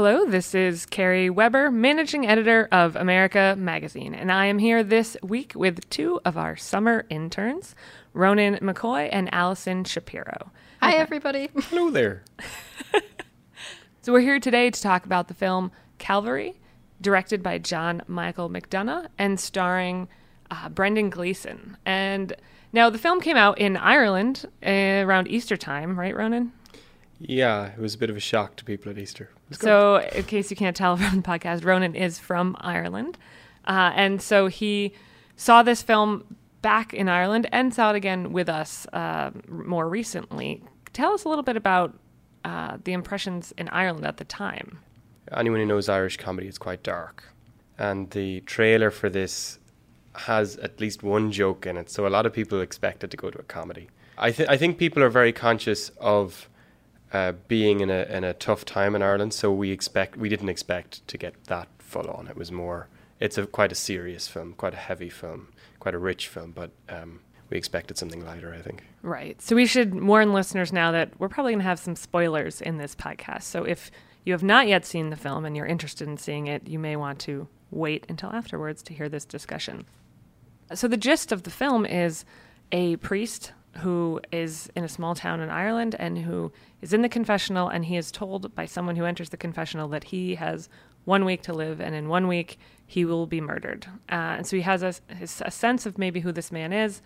Hello, this is Carrie Weber, managing editor of America Magazine, and I am here this week with two of our summer interns, Ronan McCoy and Allison Shapiro. Hi, everybody. Hello there. So we're here today to talk about the film Calvary, directed by John Michael McDonough and starring Brendan Gleeson. And now the film came out in Ireland around Easter time, right, Ronan? Yeah, it was a bit of a shock to people at Easter. So, in case you can't tell from the podcast, Ronan is from Ireland. And so he saw this film back in Ireland and saw it again with us more recently. Tell us a little bit about the impressions in Ireland at the time. Anyone who knows Irish comedy, it's quite dark. And the trailer for this has at least one joke in it, so a lot of people expect it to go to a comedy. I think people are very conscious of being in a tough time in Ireland, so we didn't expect to get that full on. It was more, it's quite a serious film, quite a heavy film, quite a rich film, but we expected something lighter, I think. Right. So we should warn listeners now that we're probably going to have some spoilers in this podcast. So if you have not yet seen the film and you're interested in seeing it, you may want to wait until afterwards to hear this discussion. So the gist of the film is a priest who is in a small town in Ireland and who is in the confessional, and he is told by someone who enters the confessional that he has 1 week to live, and in 1 week he will be murdered. And so he has a sense of maybe who this man is,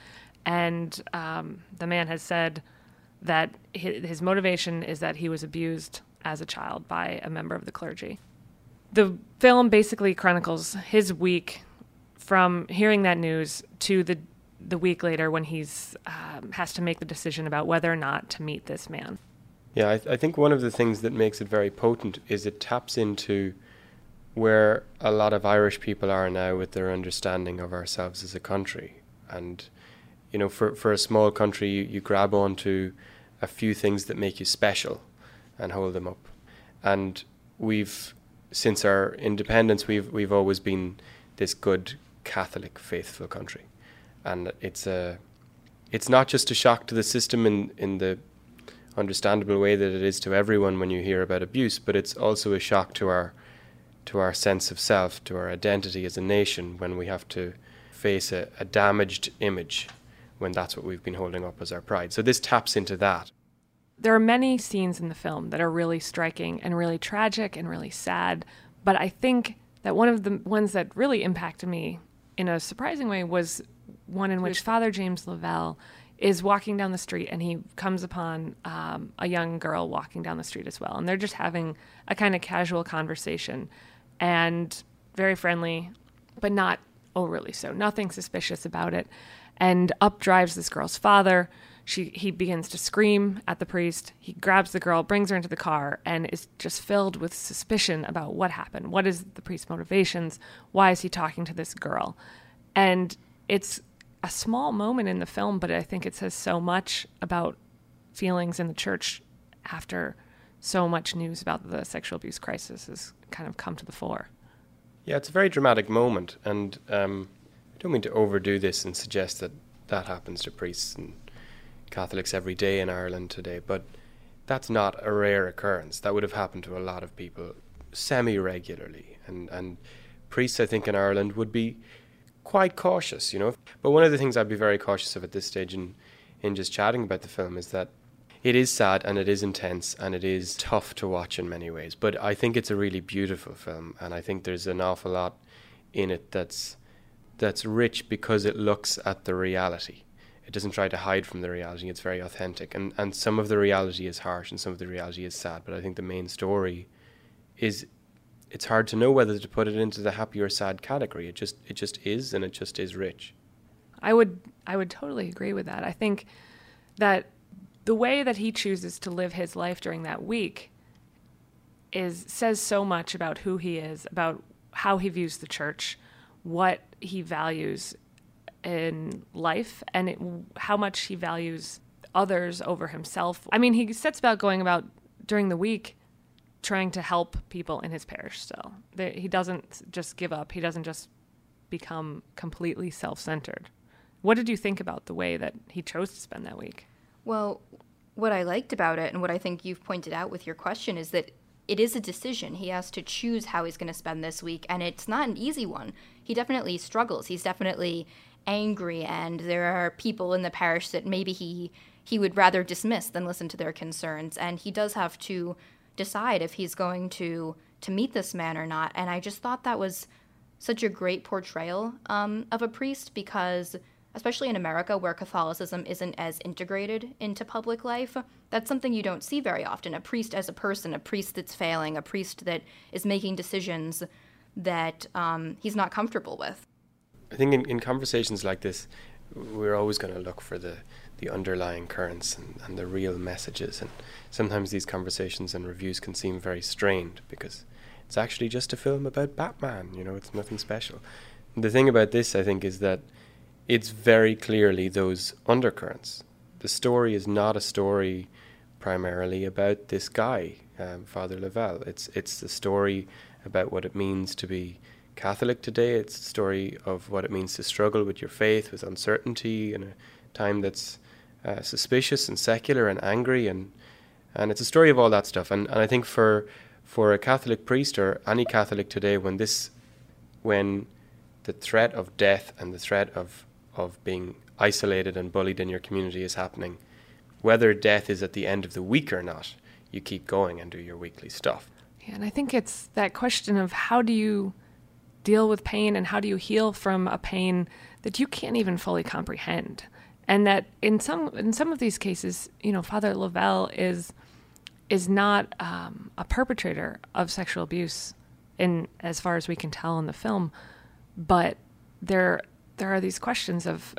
and the man has said that his motivation is that he was abused as a child by a member of the clergy. The film basically chronicles his week from hearing that news to the week later when he's has to make the decision about whether or not to meet this man. Yeah, I think one of the things that makes it very potent is it taps into where a lot of Irish people are now with their understanding of ourselves as a country. And, you know, for a small country, you grab onto a few things that make you special and hold them up. And since our independence, we've always been this good Catholic, faithful country. And it's not just a shock to the system in the understandable way that it is to everyone when you hear about abuse, but it's also a shock to our sense of self, to our identity as a nation when we have to face a damaged image when that's what we've been holding up as our pride. So this taps into that. There are many scenes in the film that are really striking and really tragic and really sad, but I think that one of the ones that really impacted me in a surprising way was one in which Father James Lavelle is walking down the street, and he comes upon a young girl walking down the street as well. And they're just having a kind of casual conversation and very friendly, but not overly so. Nothing suspicious about it. And up drives this girl's father. He begins to scream at the priest. He grabs the girl, brings her into the car, and is just filled with suspicion about what happened. What is the priest's motivations? Why is he talking to this girl? And it's a small moment in the film, but I think it says so much about feelings in the church after so much news about the sexual abuse crisis has kind of come to the fore. Yeah, it's a very dramatic moment, and I don't mean to overdo this and suggest that happens to priests and Catholics every day in Ireland today, but that's not a rare occurrence. That would have happened to a lot of people semi-regularly, and priests, I think, in Ireland would be quite cautious, you know. But one of the things I'd be very cautious of at this stage in just chatting about the film is that it is sad and it is intense and it is tough to watch in many ways. But I think it's a really beautiful film, and I think there's an awful lot in it that's rich because it looks at the reality. It doesn't try to hide from the reality. It's very authentic. And some of the reality is harsh and some of the reality is sad. But I think the main story is, it's hard to know whether to put it into the happy or sad category. It just is, and it just is rich. I would totally agree with that. I think that the way that he chooses to live his life during that week says so much about who he is, about how he views the church, what he values in life, and how much he values others over himself. I mean, he sets about going about during the week trying to help people in his parish still. He doesn't just give up. He doesn't just become completely self-centered. What did you think about the way that he chose to spend that week? Well, what I liked about it, and what I think you've pointed out with your question, is that it is a decision. He has to choose how he's going to spend this week, and it's not an easy one. He definitely struggles. He's definitely angry, and there are people in the parish that maybe he would rather dismiss than listen to their concerns, and he does have to decide if he's going to meet this man or not. And I just thought that was such a great portrayal of a priest, because especially in America, where Catholicism isn't as integrated into public life, that's something you don't see very often. A priest as a person, a priest that's failing, a priest that is making decisions that he's not comfortable with. I think in conversations like this, we're always going to look for the underlying currents and the real messages. And sometimes these conversations and reviews can seem very strained because it's actually just a film about Batman, it's nothing special. The thing about this, I think, is that it's very clearly those undercurrents. The story is not a story primarily about this guy, Father Lavelle. It's the story about what it means to be Catholic today. It's the story of what it means to struggle with your faith, with uncertainty in a time that's suspicious and secular and angry, and it's a story of all that stuff. And I think for a Catholic priest or any Catholic today, when the threat of death and the threat of being isolated and bullied in your community is happening, whether death is at the end of the week or not, you keep going and do your weekly stuff. Yeah, and I think it's that question of how do you deal with pain and how do you heal from a pain that you can't even fully comprehend. And that in some of these cases, Father Lavelle is not a perpetrator of sexual abuse, in as far as we can tell in the film, but there are these questions of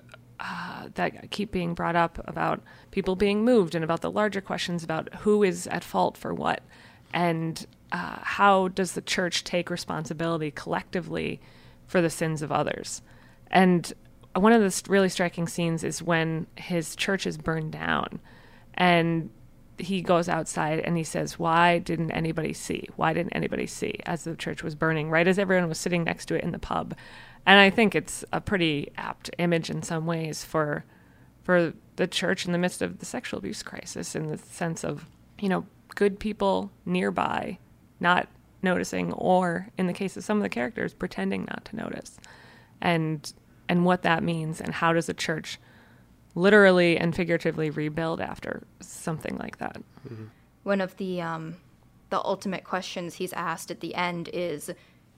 that keep being brought up about people being moved, and about the larger questions about who is at fault for what, and how does the church take responsibility collectively for the sins of others. And one of the really striking scenes is when his church is burned down, and he goes outside and he says, why didn't anybody see? Why didn't anybody see as the church was burning, right as everyone was sitting next to it in the pub? And I think it's a pretty apt image in some ways for the church in the midst of the sexual abuse crisis, in the sense of, good people nearby not noticing, or in the case of some of the characters, pretending not to notice. And what that means, and how does the church literally and figuratively rebuild after something like that. Mm-hmm. One of the ultimate questions he's asked at the end is,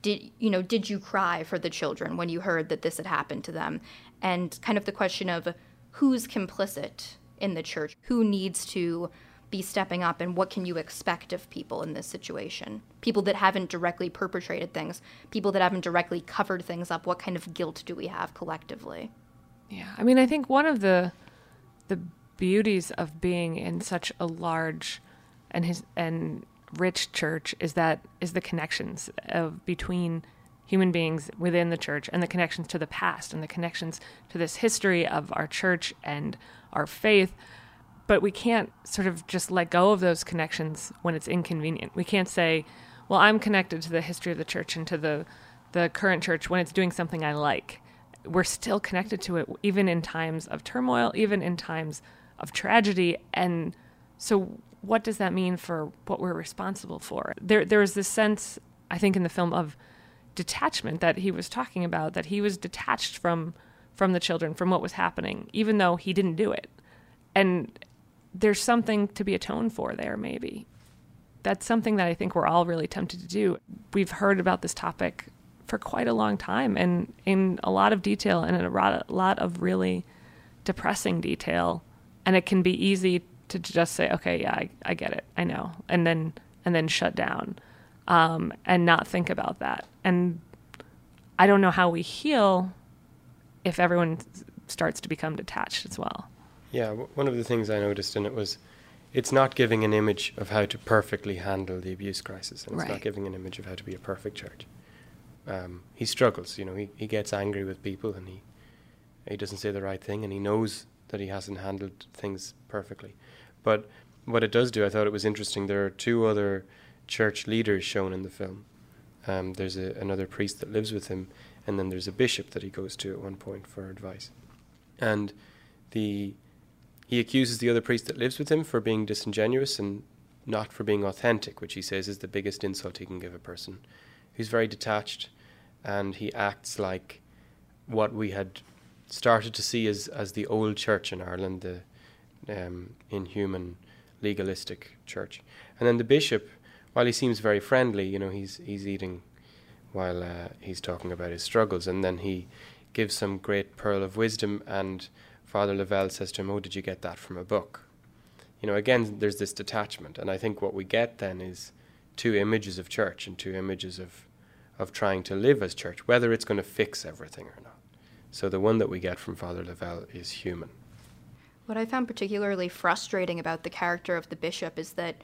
did you cry for the children when you heard that this had happened to them? And kind of the question of who's complicit in the church, who needs to be stepping up, and what can you expect of people in this situation? People that haven't directly perpetrated things, people that haven't directly covered things up, what kind of guilt do we have collectively? Yeah, I mean, I think one of the beauties of being in such a large and rich church is the connections between human beings within the church, and the connections to the past, and the connections to this history of our church and our faith. But we can't sort of just let go of those connections when it's inconvenient. We can't say, well, I'm connected to the history of the church and to the current church when it's doing something I like. We're still connected to it, even in times of turmoil, even in times of tragedy. And so what does that mean for what we're responsible for? There is this sense, I think, in the film of detachment that he was talking about, that he was detached from the children, from what was happening, even though he didn't do it. And there's something to be atoned for there, maybe. That's something that I think we're all really tempted to do. We've heard about this topic for quite a long time, and in a lot of detail, and in a lot of really depressing detail. And it can be easy to just say, okay, yeah, I get it, I know, and then shut down, and not think about that. And I don't know how we heal if everyone starts to become detached as well. Yeah, one of the things I noticed in it was it's not giving an image of how to perfectly handle the abuse crisis, and it's not giving an image of how to be a perfect church. He struggles, he gets angry with people, and he doesn't say the right thing, and he knows that he hasn't handled things perfectly. But what it does do, I thought it was interesting, there are two other church leaders shown in the film. There's another priest that lives with him, and then there's a bishop that he goes to at one point for advice. And he accuses the other priest that lives with him for being disingenuous and not for being authentic, which he says is the biggest insult he can give a person, who's very detached, and he acts like what we had started to see as the old church in Ireland, the inhuman, legalistic church. And then the bishop, while he seems very friendly, he's eating while he's talking about his struggles, and then he gives some great pearl of wisdom, and Father Lavelle says to him, "Oh, did you get that from a book?" Again, there's this detachment, and I think what we get then is two images of church and two images of trying to live as church, whether it's going to fix everything or not. So the one that we get from Father Lavelle is human. What I found particularly frustrating about the character of the bishop is that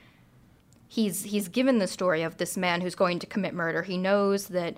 he's given the story of this man who's going to commit murder. He knows that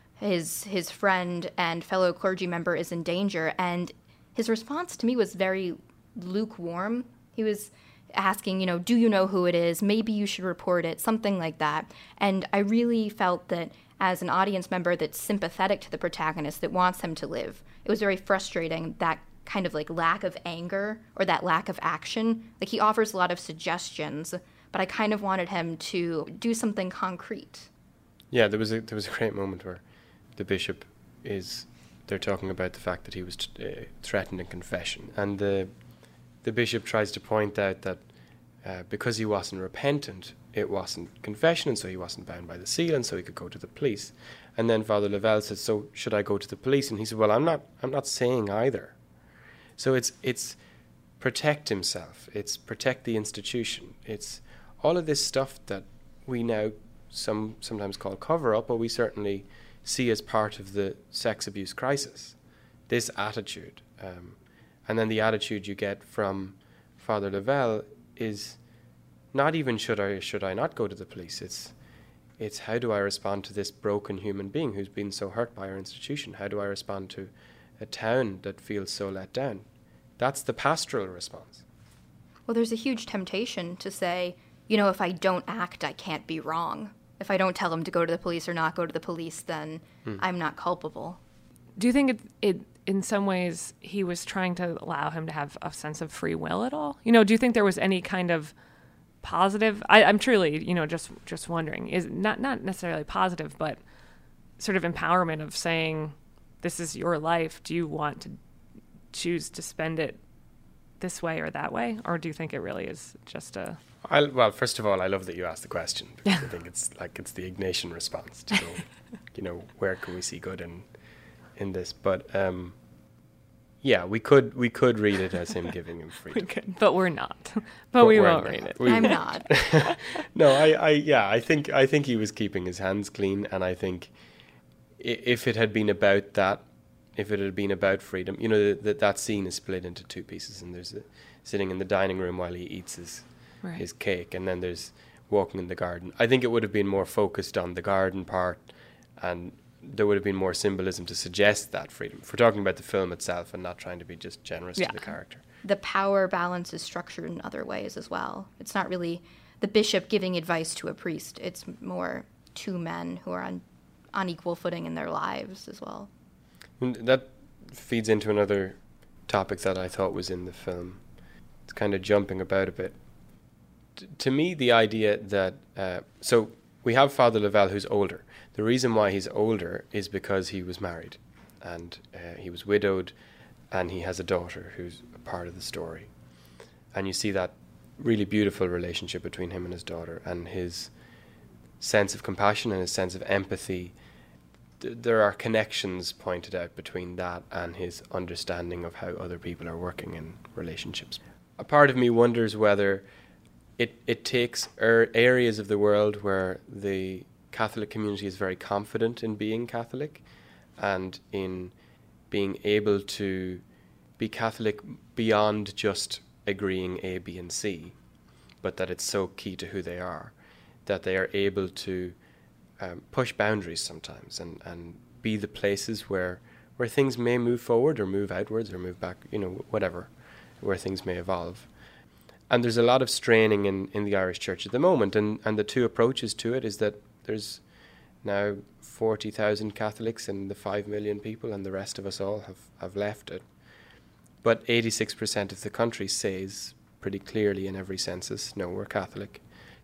his friend and fellow clergy member is in danger, and his response to me was very lukewarm. He was asking, do you know who it is? Maybe you should report it, something like that. And I really felt that as an audience member that's sympathetic to the protagonist, that wants him to live, it was very frustrating, that kind of like lack of anger or that lack of action. Like, he offers a lot of suggestions, but I kind of wanted him to do something concrete. Yeah, there was a great moment where the bishop they're talking about the fact that he was threatened in confession, and the bishop tries to point out that because he wasn't repentant, it wasn't confession, and so he wasn't bound by the seal, and so he could go to the police. And then Father Lavelle says, "So should I go to the police?" And he said, "Well, I'm not saying either." So it's protect himself, it's protect the institution, it's all of this stuff that we now sometimes call cover up, or we certainly see as part of the sex abuse crisis. This attitude, and then the attitude you get from Father Lavelle is not even should I not go to the police. It's how do I respond to this broken human being who's been so hurt by our institution? How do I respond to a town that feels so let down? That's the pastoral response. Well, there's a huge temptation to say, if I don't act, I can't be wrong. If I don't tell him to go to the police or not go to the police, then I'm not culpable. Do you think it in some ways he was trying to allow him to have a sense of free will at all? Do you think there was any kind of positive? I'm truly, just wondering, is not necessarily positive, but sort of empowerment of saying, this is your life. Do you want to choose to spend it this way or that way? Or do you think it really is just a... Well, first of all, I love that you asked the question, because I think it's the Ignatian response to go, where can we see good in this? But yeah, we could read it as him giving him freedom. We could, but we're not. But we won't read it. I'm not. No, I think he was keeping his hands clean, and I think if it had been about that, if it had been about freedom, that scene is split into two pieces, and there's sitting in the dining room while he eats his cake, and then there's walking in the garden. I think it would have been more focused on the garden part, and there would have been more symbolism to suggest that freedom. If we're talking about the film itself and not trying to be just generous to the character. The power balance is structured in other ways as well. It's not really the bishop giving advice to a priest. It's more two men who are on equal footing in their lives as well. And that feeds into another topic that I thought was in the film. It's kind of jumping about a bit. To me, the idea that... so we have Father Lavelle, who's older. The reason why he's older is because he was married, and he was widowed, and he has a daughter who's a part of the story. And you see that really beautiful relationship between him and his daughter, and his sense of compassion and his sense of empathy. There are connections pointed out between that and his understanding of how other people are working in relationships. A part of me wonders whether it takes areas of the world where the Catholic community is very confident in being Catholic and in being able to be Catholic beyond just agreeing A, B, and C, but that it's so key to who they are, that they are able to push boundaries sometimes and be the places where things may move forward or move outwards or move back, whatever, where things may evolve. And there's a lot of straining in the Irish Church at the moment, and the two approaches to it is that there's now 40,000 Catholics and the 5 million people, and the rest of us all have left it. But 86% of the country says pretty clearly in every census, no, we're Catholic.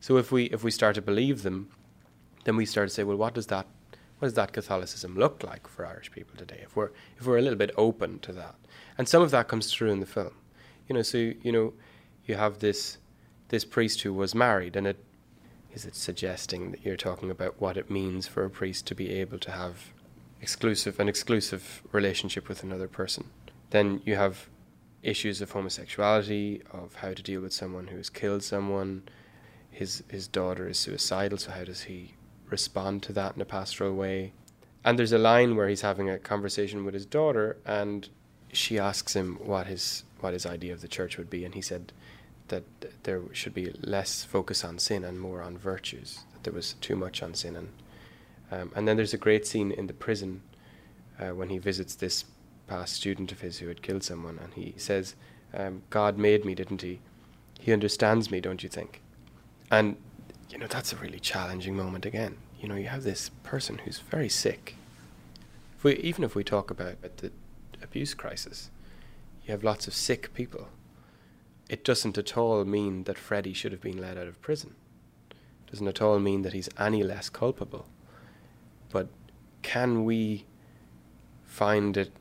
So if we start to believe them, then we start to say, well, what does that Catholicism look like for Irish people today? If we're a little bit open to that, and some of that comes through in the film, so you have this priest who was married, and is it suggesting that you're talking about what it means for a priest to be able to have an exclusive relationship with another person? Then you have issues of homosexuality, of how to deal with someone who has killed someone. His daughter is suicidal, so how does he respond to that in a pastoral way? And there's a line where he's having a conversation with his daughter, and she asks him what his idea of the church would be, and he said that there should be less focus on sin and more on virtues, that there was too much on sin. And then there's a great scene in the prison when he visits this past student of his who had killed someone, and he says, God made me, didn't he? He understands me, don't you think? And that's a really challenging moment again. You have this person who's very sick. Even if we talk about the abuse crisis, you have lots of sick people. It doesn't at all mean that Freddie should have been let out of prison. It doesn't at all mean that he's any less culpable. But can we find it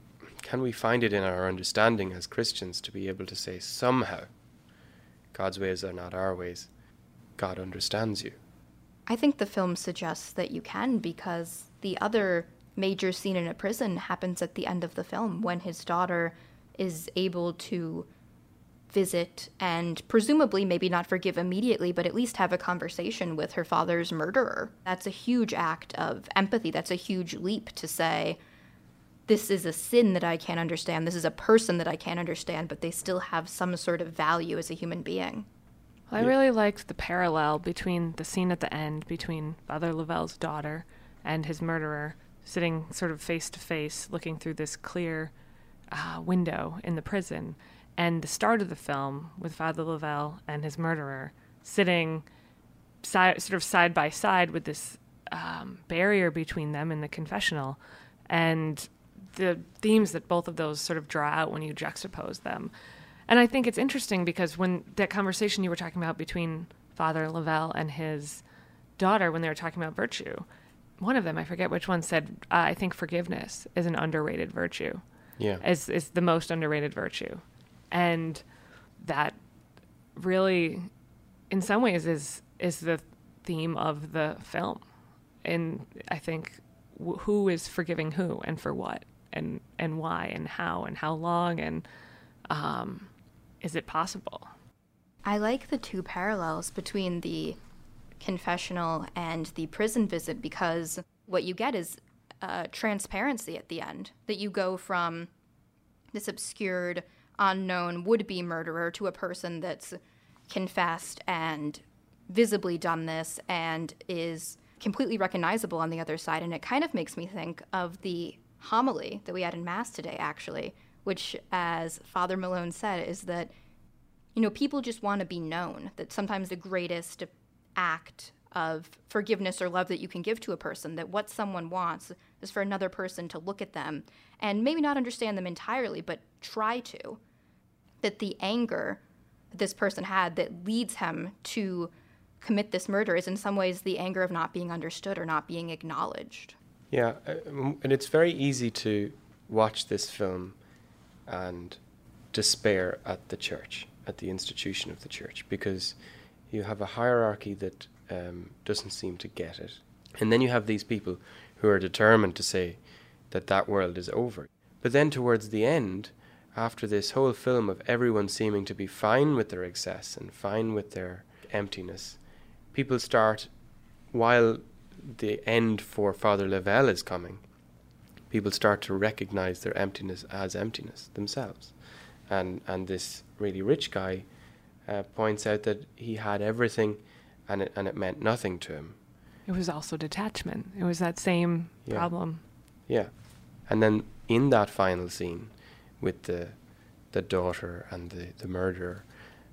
in our understanding as Christians to be able to say, somehow, God's ways are not our ways. God understands you. I think the film suggests that you can, because the other major scene in a prison happens at the end of the film, when his daughter is able to visit and presumably maybe not forgive immediately, but at least have a conversation with her father's murderer. That's a huge act of empathy. That's a huge leap to say, this is a sin that I can't understand. This is a person that I can't understand, but they still have some sort of value as a human being. Well, I really liked the parallel between the scene at the end between Father Lavelle's daughter and his murderer, sitting sort of face to face, looking through this clear window in the prison, and the start of the film with Father Lavelle and his murderer sitting sort of side by side with this barrier between them in the confessional, and the themes that both of those sort of draw out when you juxtapose them. And I think it's interesting because when that conversation you were talking about between Father Lavelle and his daughter, when they were talking about virtue, one of them, I forget which one, said, I think forgiveness is an underrated virtue. Yeah. Is the most underrated virtue. And that really, in some ways, is the theme of the film. And I think who is forgiving who and for what and why and how long and is it possible? I like the two parallels between the confessional and the prison visit, because what you get is transparency at the end, that you go from this obscured, unknown would-be murderer to a person that's confessed and visibly done this and is completely recognizable on the other side. And it kind of makes me think of the homily that we had in Mass today, actually, which, as Father Malone said, is that, people just want to be known, that sometimes the greatest act of forgiveness or love that you can give to a person, that what someone wants is for another person to look at them and maybe not understand them entirely, but try to. That the anger that this person had that leads him to commit this murder is in some ways the anger of not being understood or not being acknowledged. Yeah, and it's very easy to watch this film and despair at the church, at the institution of the church, because you have a hierarchy that doesn't seem to get it. And then you have these people who are determined to say that world is over. But then towards the end, after this whole film of everyone seeming to be fine with their excess and fine with their emptiness, people start, while the end for Father Lavelle is coming, people start to recognize their emptiness as emptiness themselves. And this really rich guy points out that he had everything and it meant nothing to him. It was also detachment. It was that same problem. Yeah. And then in that final scene with the daughter and the murderer,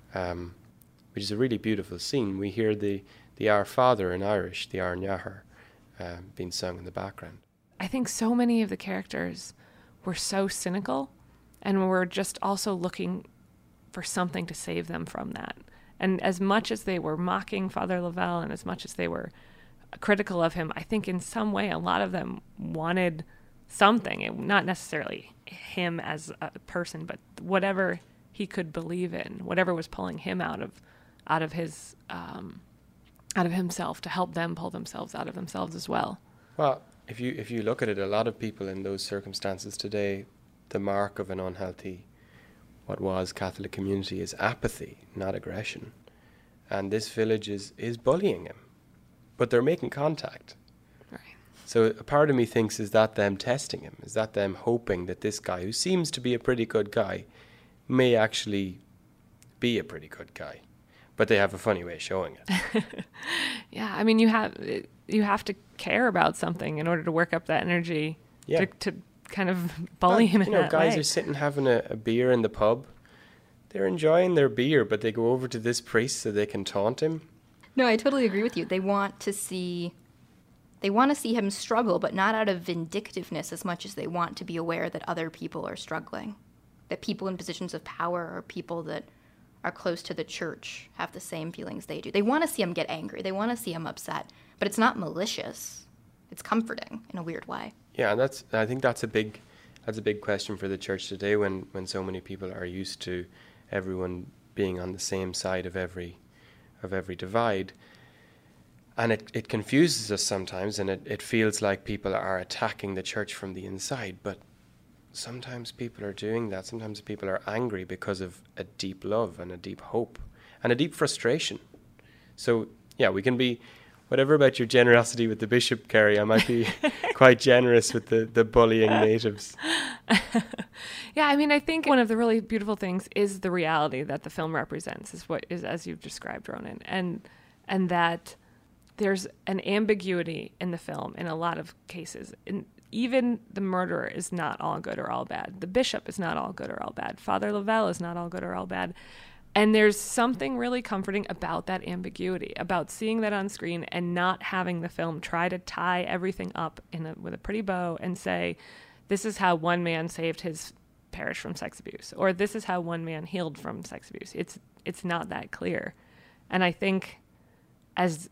which is a really beautiful scene, we hear the Our Father in Irish, the Ar Neachar, being sung in the background. I think so many of the characters were so cynical and were just also looking for something to save them from that. And as much as they were mocking Father Lavelle and as much as they were critical of him, I think in some way a lot of them wanted something, not necessarily him as a person, but whatever he could believe in, whatever was pulling him out of his out of himself, to help them pull themselves out of themselves as well. Well, if you look at it, a lot of people in those circumstances today, the mark of an unhealthy, what was Catholic community, is apathy, not aggression. And this village is bullying him, but they're making contact. Right. So a part of me thinks, is that them testing him? Is that them hoping that this guy, who seems to be a pretty good guy, may actually be a pretty good guy? But they have a funny way of showing it. Yeah, I mean, you have to care about something in order to work up that energy to kind of bully him in that way. Guys are sitting having a beer in the pub. They're enjoying their beer, but they go over to this priest so they can taunt him. No, I totally agree with you. They want to see him struggle, but not out of vindictiveness as much as they want to be aware that other people are struggling, that people in positions of power or people that are close to the church have the same feelings they do. They want to see him get angry. They want to see him upset, but it's not malicious. It's comforting in a weird way. Yeah, and I think that's a big question for the church today, when so many people are used to everyone being on the same side of every divide. And it confuses us sometimes, and it feels like people are attacking the church from the inside, but sometimes people are doing that. Sometimes people are angry because of a deep love and a deep hope and a deep frustration. So, yeah, we can be, whatever about your generosity with the bishop, Kerry, I might be quite generous with the bullying natives. Yeah, I mean, I think one of the really beautiful things is the reality that the film represents, is what is, as you've described, Ronan, and that there's an ambiguity in the film in a lot of cases. Even the murderer is not all good or all bad. The bishop is not all good or all bad. Father Lavelle is not all good or all bad. And there's something really comforting about that ambiguity, about seeing that on screen and not having the film try to tie everything up with a pretty bow and say, this is how one man saved his parish from sex abuse, or this is how one man healed from sex abuse. It's not that clear. And I think as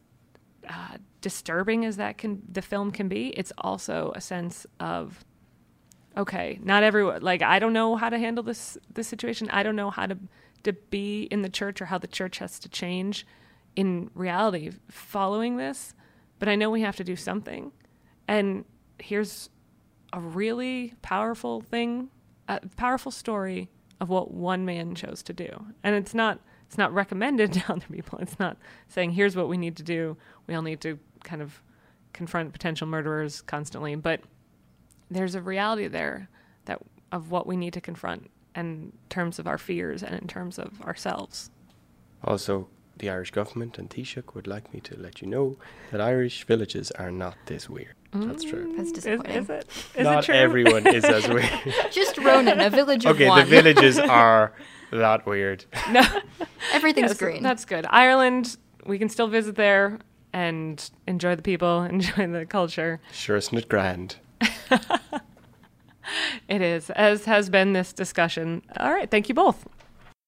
disturbing as the film can be, it's also a sense of, okay, not everyone, like, I don't know how to handle this situation. I don't know how to be in the church, or how the church has to change in reality following this, but I know we have to do something. And here's a really powerful thing, a powerful story of what one man chose to do. And it's not recommended to other people. It's not saying, here's what we need to do. We all need to kind of confront potential murderers constantly. But there's a reality there of what we need to confront in terms of our fears and in terms of ourselves. Also, the Irish government and Taoiseach would like me to let you know that Irish villages are not this weird. That's true. That's disappointing. Is it? Not it true? Everyone is as weird. Just Ronan, a village of one. Okay, the villages are that weird. No. Everything's green. That's good. Ireland, we can still visit there and enjoy the people, enjoy the culture. Sure, isn't it grand? It is, as has been this discussion. All right, thank you both.